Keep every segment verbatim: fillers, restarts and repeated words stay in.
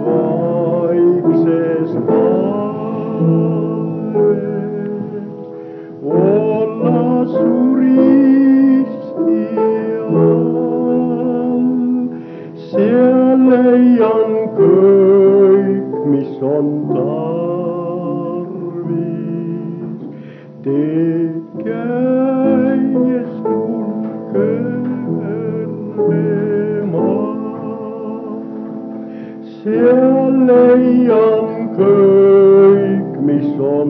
vaikses talves olla suristi all. Seal leian kõik, mis on tarvis, teed käies mul kõrvemaal. Seal leian kõik, mis on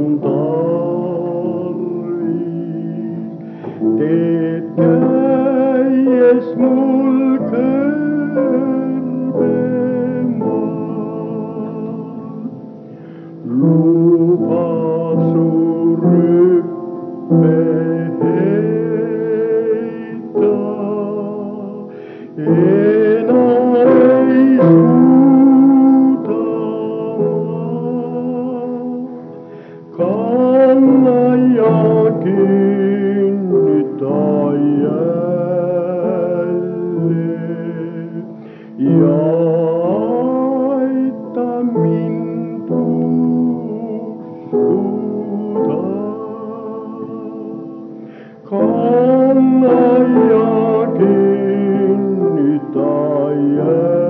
tarvis, teed käies mul kõrvemaal. Luba su rüppe heita, enam ei suuda kanna ja kinnita jälle ja aita mind uskuda. Kanna ja kinnita jälle.